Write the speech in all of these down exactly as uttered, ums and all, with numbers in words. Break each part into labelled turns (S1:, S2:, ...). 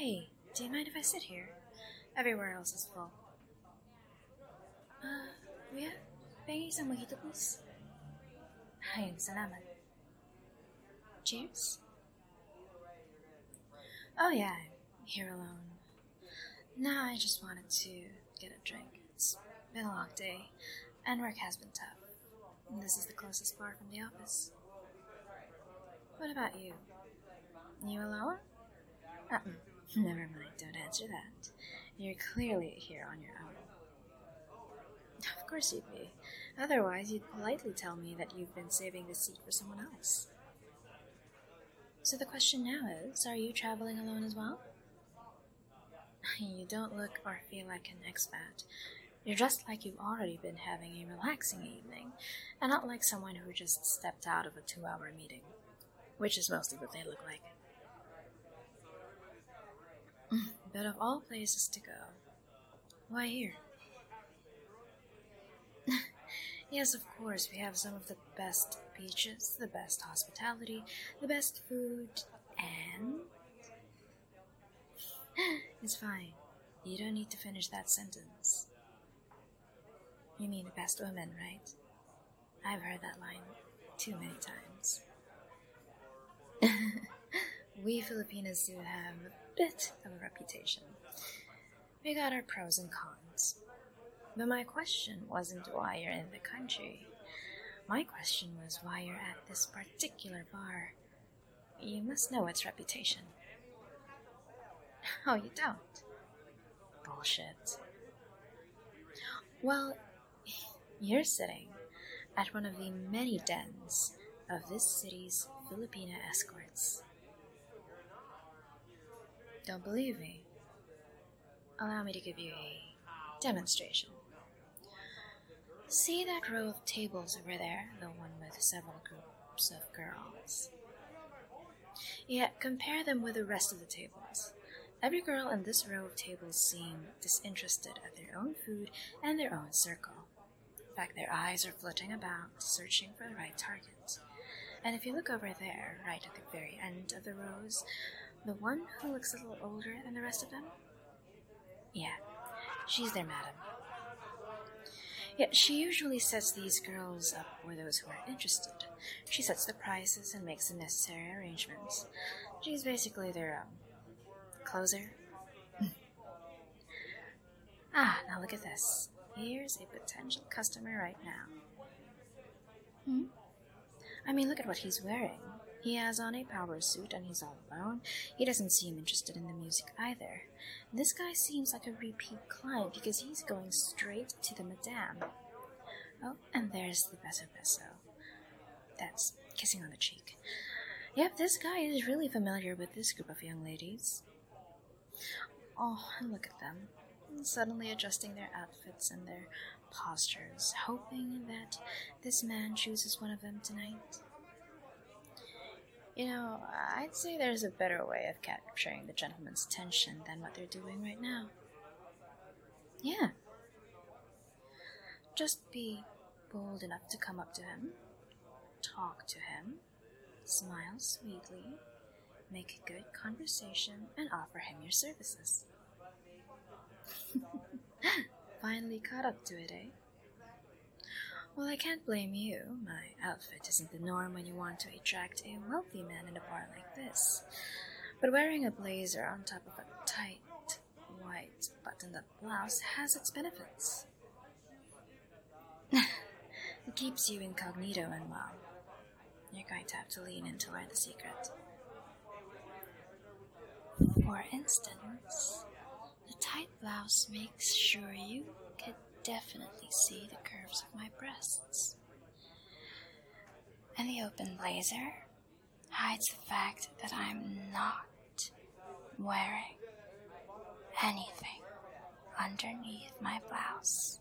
S1: Hey, do you mind if I sit here? Everywhere else is full. Uh, kuya, pengi isang mojito please. Ayun, salamat. Cheers? Oh yeah, I'm here alone. Now I just wanted to get a drink. It's been a long day, and work has been tough. And this is the closest bar from the office. What about you? You alone? Uh-uh. Never mind, don't answer that. You're clearly here on your own. Of course you'd be. Otherwise, you'd politely tell me that you've been saving the seat for someone else. So the question now is, are you traveling alone as well? You don't look or feel like an expat. You're dressed like you've already been having a relaxing evening, and not like someone who just stepped out of a two-hour meeting, which is mostly what they look like. But of all places to go, why here? Yes, of course, we have some of the best beaches, the best hospitality, the best food, and... It's fine. You don't need to finish that sentence. You mean the best women, right? I've heard that line too many times. We Filipinos do have a bit of a reputation. We got our pros and cons. But my question wasn't why you're in the country. My question was why you're at this particular bar. You must know its reputation. Oh, you don't? Bullshit. Well, you're sitting at one of the many dens of this city's Filipina escorts. Don't believe me? Allow me to give you a demonstration. See that row of tables over there, the one with several groups of girls? Yeah, compare them with the rest of the tables. Every girl in this row of tables seem disinterested at their own food and their own circle. In fact, their eyes are flitting about, searching for the right target. And if you look over there, right at the very end of the rows, the one who looks a little older than the rest of them? Yeah, she's their madam. Yeah, she usually sets these girls up for those who are interested. She sets the prices and makes the necessary arrangements. She's basically their, um, closer. Ah, now look at this. Here's a potential customer right now. Hmm? I mean, look at what he's wearing. He has on a power suit and he's all alone. He doesn't seem interested in the music either. This guy seems like a repeat client because he's going straight to the madame. Oh, and there's the beso beso. That's kissing on the cheek. Yep, this guy is really familiar with this group of young ladies. Oh, and look at them, suddenly adjusting their outfits and their postures, hoping that this man chooses one of them tonight. You know, I'd say there's a better way of capturing the gentleman's attention than what they're doing right now. Yeah. Just be bold enough to come up to him, talk to him, smile sweetly, make good conversation, and offer him your services. Finally caught up to it, eh? Well, I can't blame you. My outfit isn't the norm when you want to attract a wealthy man in a bar like this. But wearing a blazer on top of a tight, white, buttoned-up blouse has its benefits. It keeps you incognito and, well, you're going to have to lean in to learn the secret. For instance, the tight blouse makes sure you could definitely see the curves of my breasts. And the open blazer hides the fact that I'm not wearing anything underneath my blouse.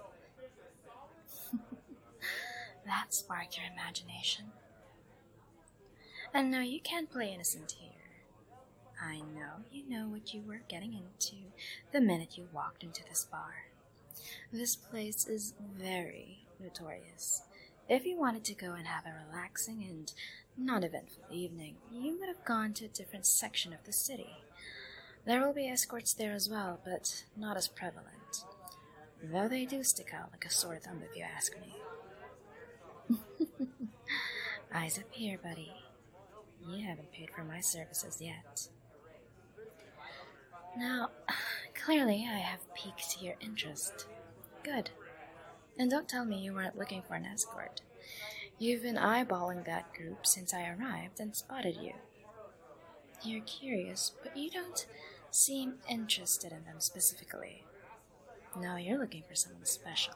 S1: That sparked your imagination. And no, you can't play innocent here. I know you know what you were getting into the minute you walked into this bar. This place is very notorious. If you wanted to go and have a relaxing and non-eventful evening, you would have gone to a different section of the city. There will be escorts there as well, but not as prevalent. Though they do stick out like a sore thumb if you ask me. Eyes up here, buddy. You haven't paid for my services yet. Now, clearly I have piqued your interest. Good. And don't tell me you weren't looking for an escort. You've been eyeballing that group since I arrived and spotted you. You're curious, but you don't seem interested in them specifically. No, you're looking for someone special.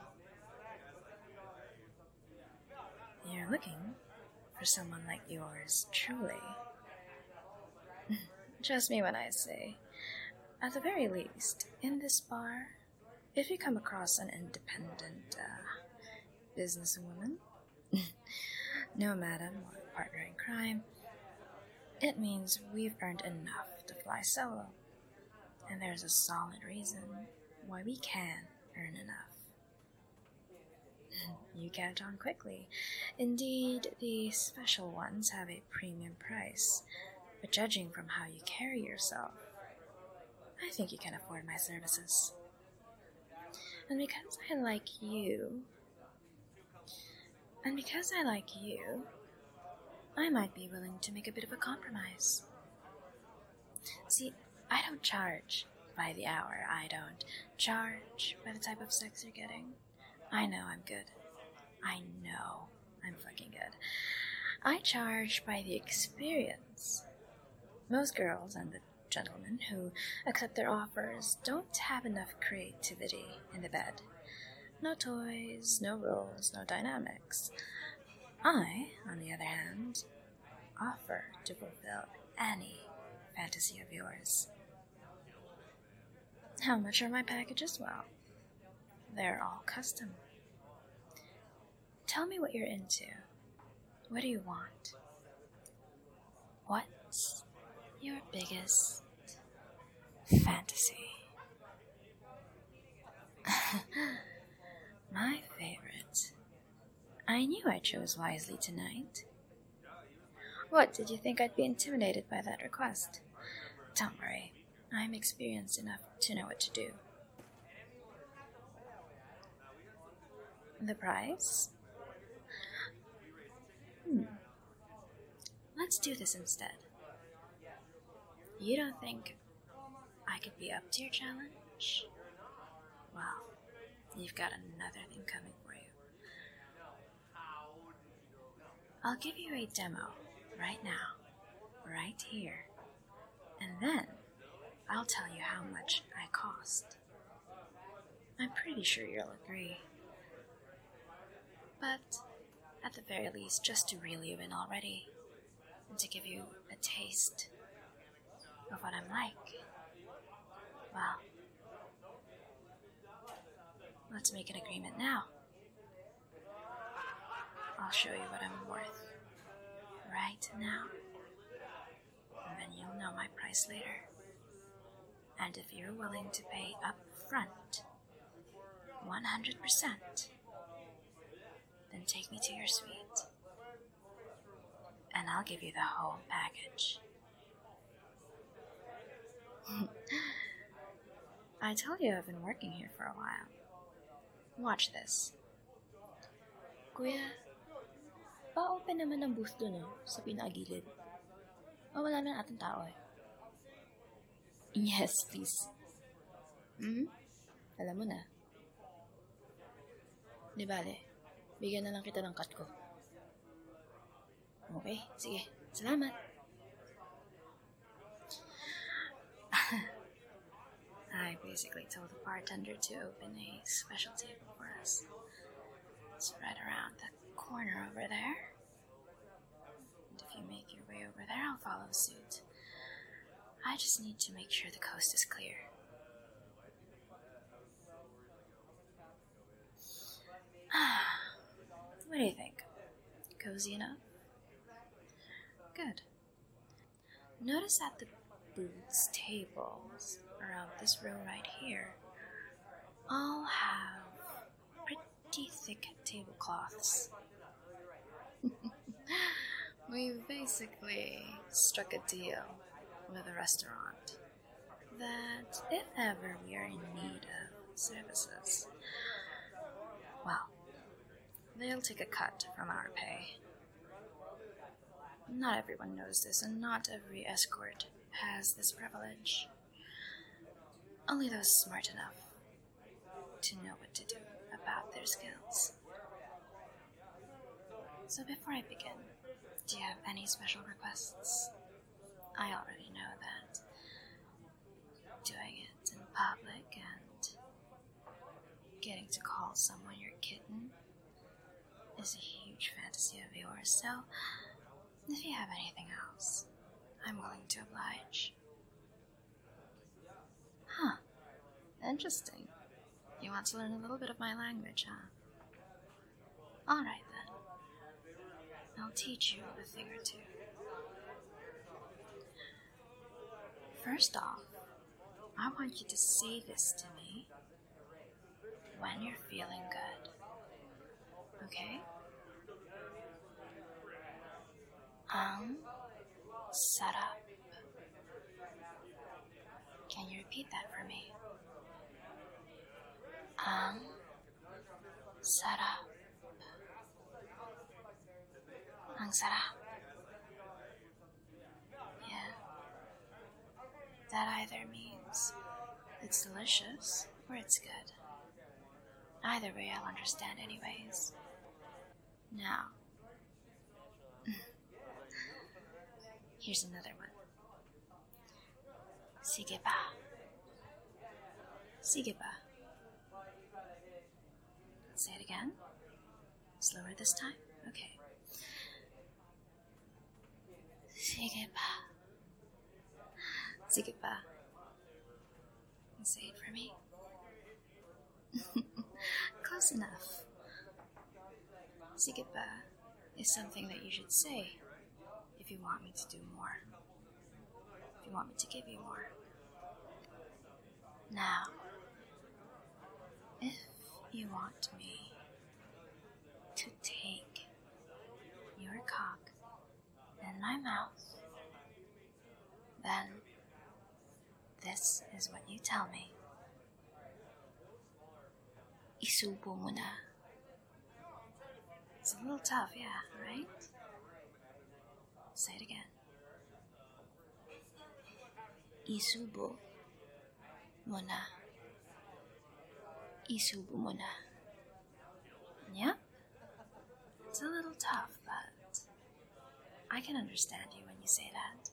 S1: You're looking for someone like yours, truly. Trust me when I say, at the very least, in this bar, if you come across an independent uh, businesswoman, no madam or partner in crime, it means we've earned enough to fly solo. And there's a solid reason why we can earn enough. You catch on quickly. Indeed, the special ones have a premium price, but judging from how you carry yourself, I think you can afford my services. And because I like you, and because I like you, I might be willing to make a bit of a compromise. See, I don't charge by the hour. I don't charge by the type of sex you're getting. I know I'm good. I know I'm fucking good. I charge by the experience. Most girls and the gentlemen who accept their offers don't have enough creativity in the bed. No toys, no rules, no dynamics. I, on the other hand, offer to fulfill any fantasy of yours. How much are my packages? Well, they're all custom. Tell me what you're into. What do you want? What's your biggest fantasy? My favorite. I knew I chose wisely tonight. What, did you think I'd be intimidated by that request? Don't worry, I'm experienced enough to know what to do. The price? Hmm. Let's do this instead. You don't think I could be up to your challenge? Well, you've got another thing coming for you. I'll give you a demo right now, right here, and then I'll tell you how much I cost. I'm pretty sure you'll agree. But at the very least, just to reel you in already, and to give you a taste of what I'm like, well, let's make an agreement now. I'll show you what I'm worth right now, and then you'll know my price later. And if you're willing to pay up front, one hundred percent, then take me to your suite, and I'll give you the whole package. I told you I've been working here for a while. Watch this.
S2: Kuya, pa-open naman ang booth doon, oh, sa pinakagilid. O, wala na atong tao eh. Yes, please. Hmm? Alam mo na. Di bale, bigyan na lang kita ng cut ko. Okay, sige. Salamat.
S1: I basically told the bartender to open a special table for us. It's right around the corner over there. And if you make your way over there, I'll follow suit. I just need to make sure the coast is clear. What do you think? Cozy enough? Good. Notice that the booths, tables around this row right here all have pretty thick tablecloths. We've basically struck a deal with a restaurant. that if ever we are in need of services, well, they'll take a cut from our pay. Not everyone knows this, and not every escort has this privilege. Only those smart enough to know what to do about their skills. So before I begin, do you have any special requests? I already know that doing it in public and getting to call someone your kitten is a huge fantasy of yours, so if you have anything else, I'm willing to oblige. Huh. Interesting. You want to learn a little bit of my language, huh? Alright then. I'll teach you a thing or two. First off, I want you to say this to me when you're feeling good. Okay? Ang sarap. Can you repeat that for me? Ang sarap. Ang sarap. Yeah. That either means it's delicious or it's good. Either way, I'll understand anyways. Now, here's another one. Sige ba? Sige ba? Say it again. Slower this time? Okay. Sige ba? Sige ba? Say it for me. Close enough. Sige ba is something that you should say if you want me to do more. If you want me to give you more. Now, if you want me to take your cock in my mouth, then this is what you tell me. Isubo mo na. It's a little tough, yeah, right? Say it again. Isubo mo na. Isubo mo na. Yep. It's a little tough, but I can understand you when you say that.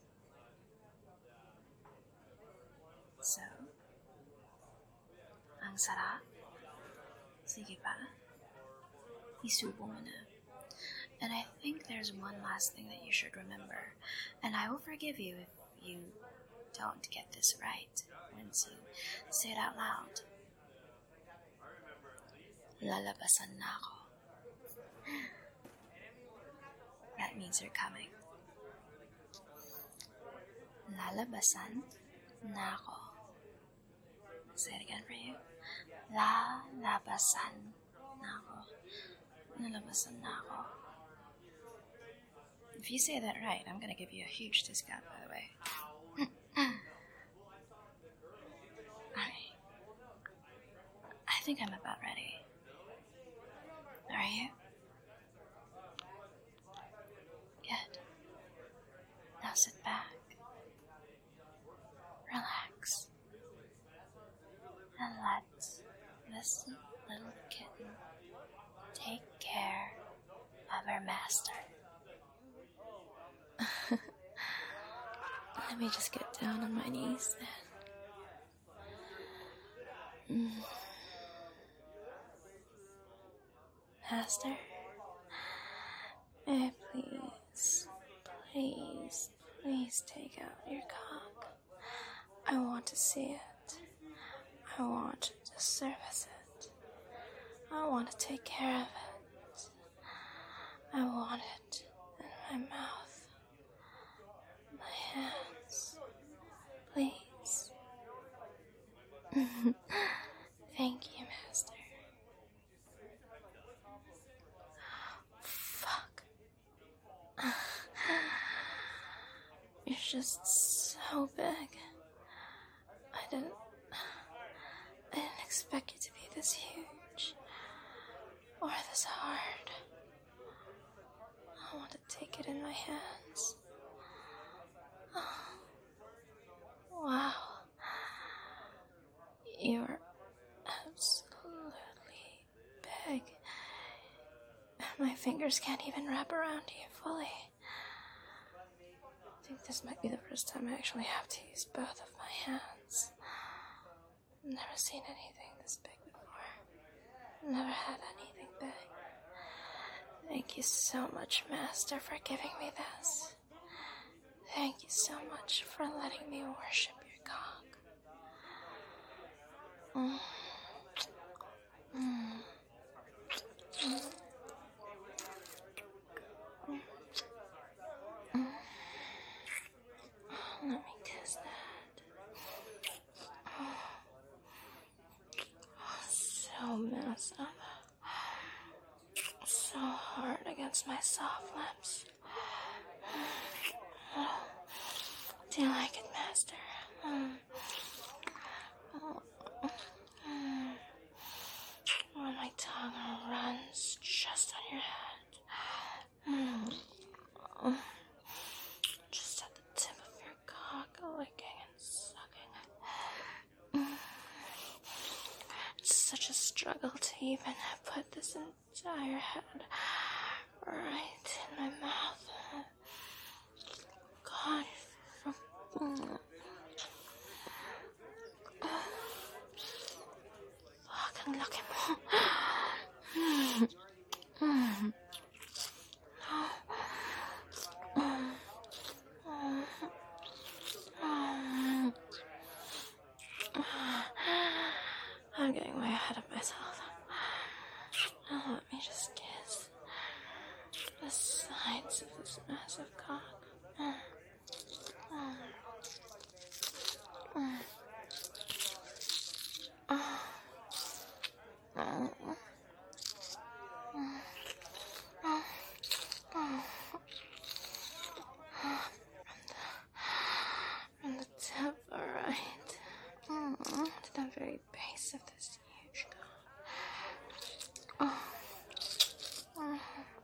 S1: So, ang sarap. Sige ba? Isubo mo na. And I think there's one last thing that you should remember, and I will forgive you if you don't get this right once you say it out loud. Lalabasan na ako. That means you're coming. Lalabasan na ako. Say it again for you. Lalabasan na ako. Lalabasan na ako. If you say that right, I'm going to give you a huge discount, by the way. Alright. I think I'm about ready. Are you? Good. Now sit back. Relax. And let this little kitten take care of her master. Let me just get down on my knees then. Mm. Master, may I please, please, please take out your cock. I want to see it. I want to service it. I want to take care of it. I want it in my mouth. My hands. Please. Thank you, Master. Fuck. You're just so big.
S2: didn't... I didn't expect you to be this huge. Or this hard. I want to take it in my hands. Oh. Wow. You're absolutely big. My fingers can't even wrap around you fully. I think this might be the first time I actually have to use both of my hands. I've never seen anything this big before. Never had anything big. Thank you so much, Master, for giving me this. Thank you so much for letting me worship your cock. Mm. Mm. Mm. Mm. Let me kiss that. Oh, so massive. So hard against my soft lips. Do you like it, Master? Mm. Oh. Mm. When my tongue runs just on your head. Mm. Just at the tip of your cock, licking and sucking. Mm. It's such a struggle to even put this entire head right in my mouth. God. Mm. Fucking lucky mo. Mm. Mm. I'm getting way ahead of myself. Now let me just kiss the sides of this massive cock. Mm. Mm. Mm. Oh. Oh. Mm. Oh. Oh. From the tip, alright. Mm. To the very base of this huge cock. Oh. Oh.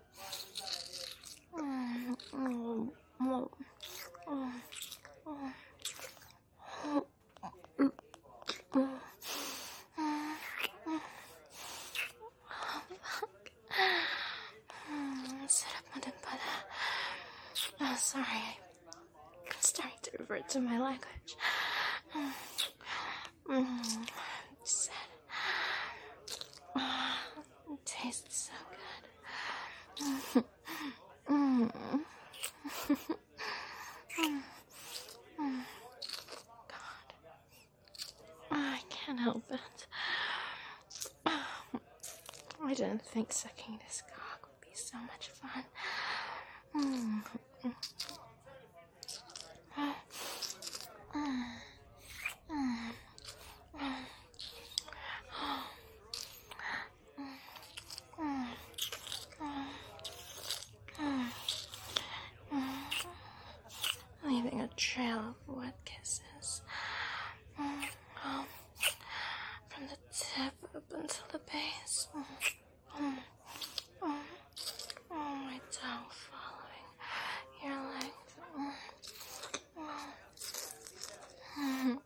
S2: Mm. Oh. Oh. Oh. Oh. Sarap mo din pala. Oh, sorry. I'm starting to revert to my language. Mm. Sad. Oh, it tastes so good. Mm. Mm. God. I can't help it. I didn't think sucking this cock would be so much fun. Mm. Mm. Mm. Mm. Leaving a trail of wet kisses. Mm. Um, from the tip up until the base. Mm. Mm. Mm. Oh, my tongue following your length. Mm. Mm.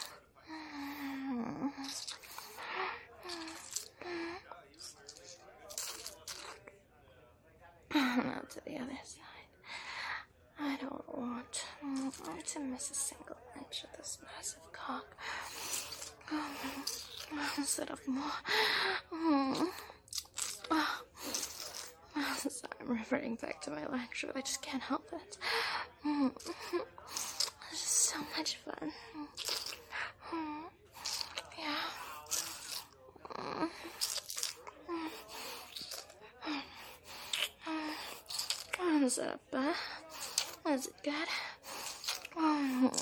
S2: Now to the other side. I don't want mm, to miss a single inch of this massive cock. Um, set up more. Mm. Oh. Sorry, I'm reverting back to my lecture. I just can't help it. Mm. It's just so much fun. Mm. Yeah. Mm. What's up, uh? Is it good? Oh.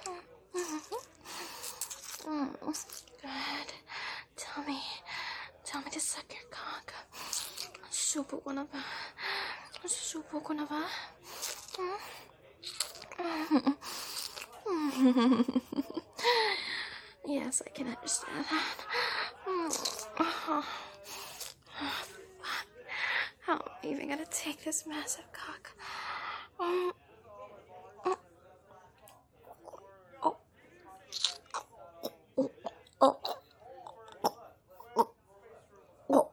S2: Oh. Good. Tell me. Tell me to suck your cock. Subo ko na ba? Subo ko na ba? Yes, I can understand that. Oh, how am I even gonna take this massive cock? Um, oh, oh, oh, oh, oh.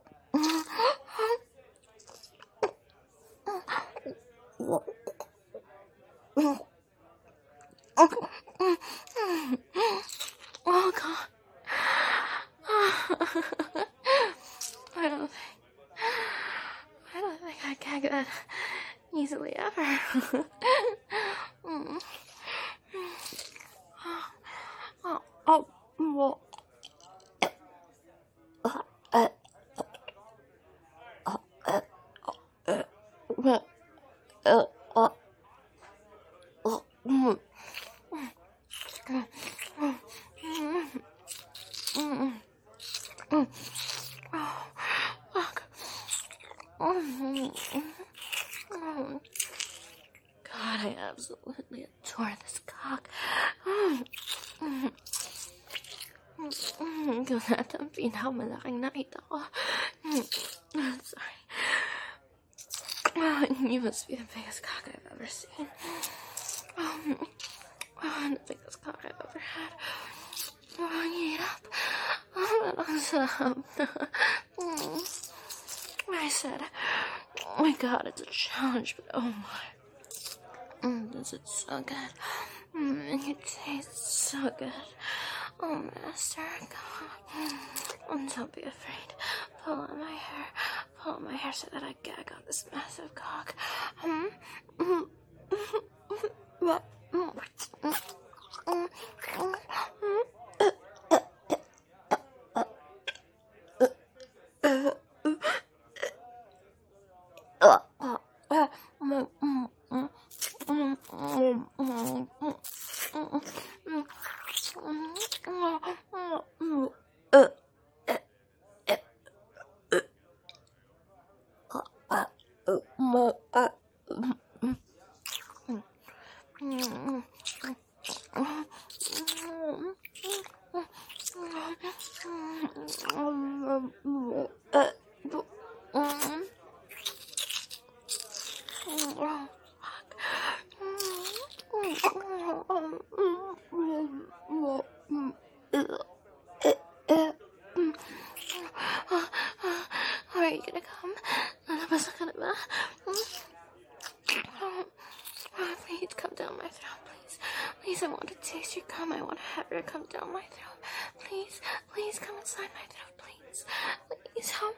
S2: Oh God. I don't think I don't think I can get that easily ever. Mm. Oh, oh, well. Uh, uh, uh, uh, uh, uh, uh, uh, uh, mm. Mm. Mm. Mm. Mm. Oh, fuck. Mm. Mm. God, I absolutely adore this cock. Mm. Mm. Mm. Ganda ang pinakamalaking nakita ko. Mm. Sorry. Oh, you must be the biggest cock I've ever seen. Um, oh, the biggest cock I've ever had. Oh, get up. Oh, mm. I said, oh my God, it's a challenge, but oh my. Mm, this is so good. Mm, it tastes so good. Oh, master, come on. Mm, don't be afraid. Pull on my hair. Pull on my hair so that I gag on this massive cock. Mm, mm, mm, what? Mm, mm, mm, mm, mm. Are you gonna come? None of us are gonna. Oh, oh, please come down my throat, please. Please, I want to taste your cum. I want to have her come down my throat. Please, please come inside my throat, please. Please help.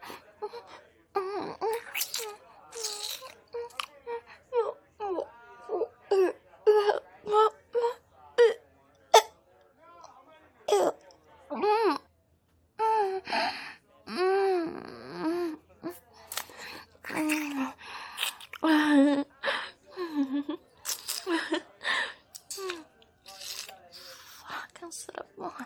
S2: Fuck, I'll sit up more.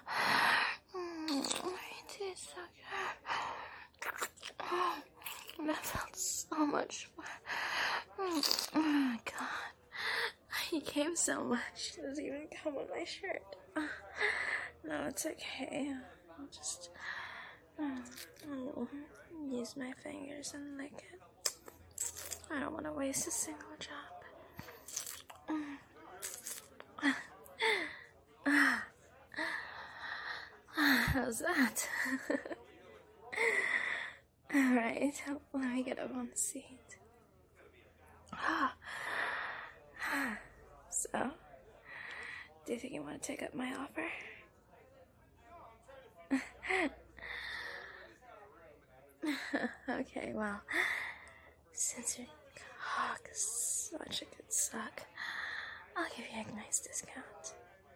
S2: It is so good. Oh, that felt so much fun. Oh my God. He came so much. He doesn't even come on my shirt. No, it's okay. I'll just oh, use my fingers and lick it. I don't want to waste a single drop. How's that? Alright, let me get up on the seat. So, do you think you want to take up my offer? Okay, well, since your cock is such a good suck, I'll give you a nice discount.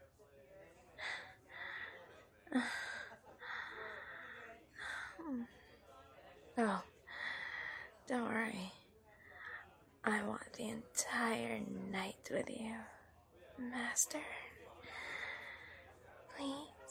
S2: Oh, don't worry. I want the entire night with you, Master. Please.